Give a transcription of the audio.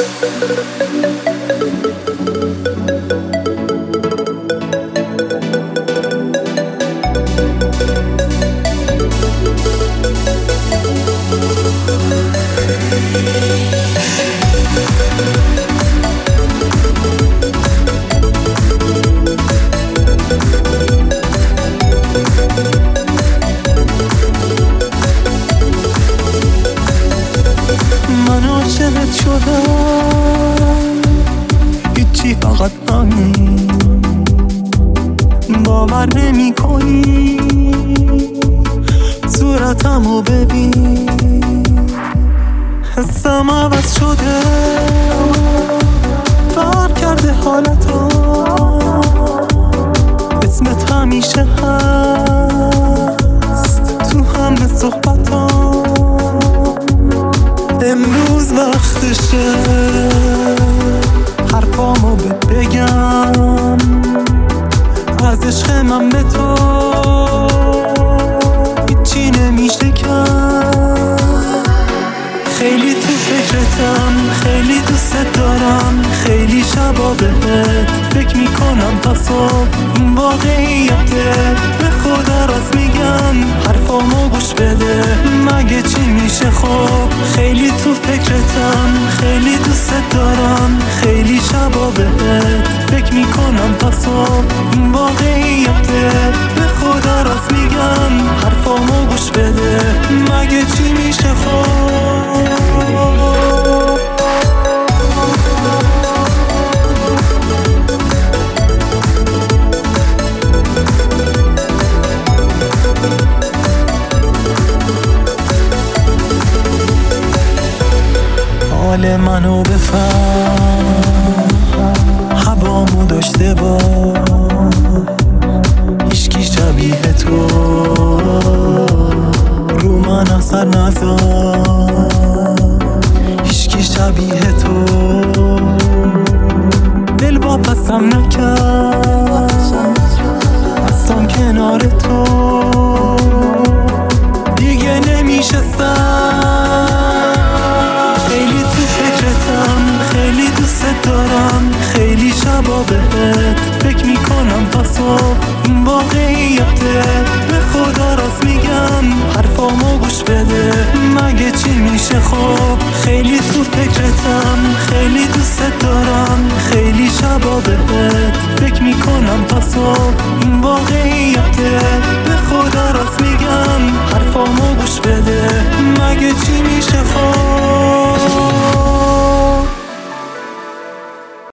من عاشقت شدم، هیچی فقط همین. باور نمی کنی صورتمو ببین، حسم عوض شده، فرق کرده حالتا، اسمت همیشه هست تو همه صحبتا. امروز وقتشه حرفامو بگم، از عشق من به تو هیچی نمیشه کرد. خیلی تو فکرتم، خیلی دوست دارم، خیلی شبا بهت فکر میکنم تا صبح. این واقعیته، به خدا راست میگم، حرفامو گوش بده مگه چی میشه خب. خیلی تو فکرتم، خیلی دوست دارم، خیلی شبا بهت فکر میکنم تا صبح. این واقعیته، به خدا راست میگم، حرفامو گوش بده مگه چی میشه خب. حال منو بفهم، هوامو داشته با هیچکی شبیه تو رو من اثر نذار. هیچکی شبیه تو دل واپسم نکرد، هستم کنار تو دیگه نمیشه خیلی تو فکرتم، خیلی دوست دارم، خیلی شبا بهت فکر میکنم تا صبح. این واقعیته، به خدا راست میگم، حرفامو گوش بده مگه چی میشه خب. خیلی تو فکرتم، خیلی دوست دارم، خیلی شبا بهت فکر میکنم تا صبح. این واقعیته، به خدا راست میگم، حرفامو گوش بده مگه چی میشه خب.